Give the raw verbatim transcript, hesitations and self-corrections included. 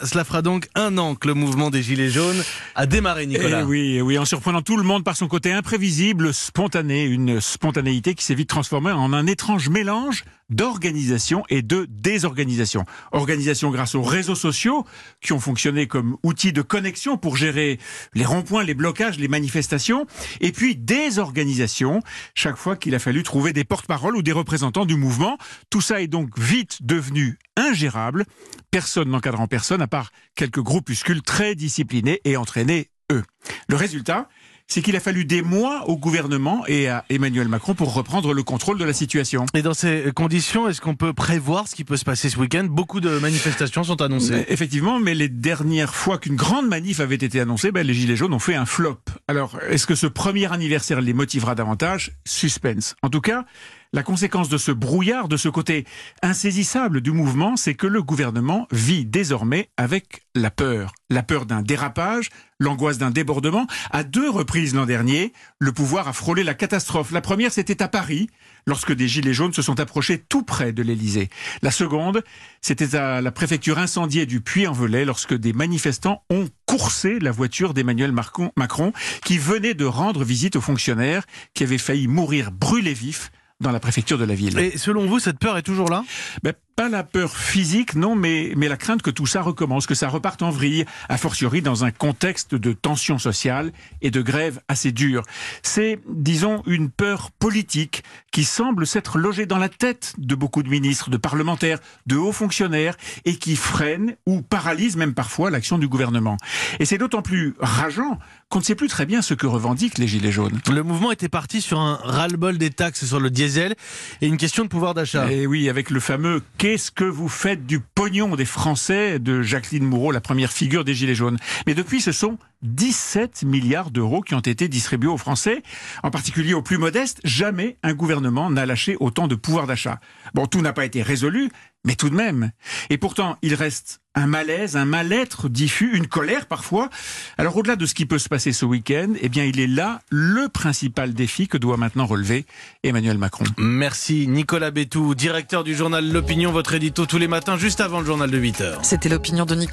Cela fera donc un an que le mouvement des Gilets jaunes a démarré, Nicolas. Eh oui, eh oui, en surprenant tout le monde par son côté imprévisible, spontané, une spontanéité qui s'est vite transformée en un étrange mélange d'organisation et de désorganisation. Organisation grâce aux réseaux sociaux qui ont fonctionné comme outils de connexion pour gérer les ronds-points, les blocages, les manifestations, et puis désorganisation chaque fois qu'il a fallu trouver des porte-paroles ou des représentants du mouvement. Tout ça est donc vite devenu ingérable, personne n'encadrant personne à part quelques groupuscules très disciplinés et entraînés, eux. Le résultat, c'est qu'il a fallu des mois au gouvernement et à Emmanuel Macron pour reprendre le contrôle de la situation. Et dans ces conditions, est-ce qu'on peut prévoir ce qui peut se passer ce week-end ? Beaucoup de manifestations sont annoncées. Mais effectivement, mais les dernières fois qu'une grande manif avait été annoncée, ben, les Gilets jaunes ont fait un flop. Alors, est-ce que ce premier anniversaire les motivera davantage ? Suspense. En tout cas, la conséquence de ce brouillard, de ce côté insaisissable du mouvement, c'est que le gouvernement vit désormais avec la peur. La peur d'un dérapage, l'angoisse d'un débordement. À deux reprises l'an dernier, le pouvoir a frôlé la catastrophe. La première, c'était à Paris, lorsque des Gilets jaunes se sont approchés tout près de l'Élysée. La seconde, c'était à la préfecture incendiée du Puy-en-Velay, lorsque des manifestants ont coursé la voiture d'Emmanuel Macron, qui venait de rendre visite aux fonctionnaires qui avaient failli mourir brûlés vifs dans la préfecture de la ville. Et selon vous, cette peur est toujours là ? Ben, pas la peur physique, non, mais, mais la crainte que tout ça recommence, que ça reparte en vrille, a fortiori dans un contexte de tension sociale et de grève assez dure. C'est, disons, une peur politique qui semble s'être logée dans la tête de beaucoup de ministres, de parlementaires, de hauts fonctionnaires, et qui freine ou paralyse même parfois l'action du gouvernement. Et c'est d'autant plus rageant qu'on ne sait plus très bien ce que revendiquent les Gilets jaunes. Le mouvement était parti sur un ras-le-bol des taxes sur le diesel et une question de pouvoir d'achat. Et oui, avec le fameux « Qu'est-ce que vous faites du pognon des Français ?» de Jacqueline Moureau, la première figure des Gilets jaunes. Mais depuis, ce sont dix-sept milliards d'euros qui ont été distribués aux Français, en particulier aux plus modestes. Jamais un gouvernement n'a lâché autant de pouvoir d'achat. Bon, tout n'a pas été résolu, mais tout de même. Et pourtant, il reste un malaise, un mal-être diffus, une colère parfois. Alors au-delà de ce qui peut se passer ce week-end, eh bien il est là le principal défi que doit maintenant relever Emmanuel Macron. Merci Nicolas Bétou, directeur du journal L'Opinion, votre édito tous les matins juste avant le journal de huit heures. C'était l'opinion de Nicolas.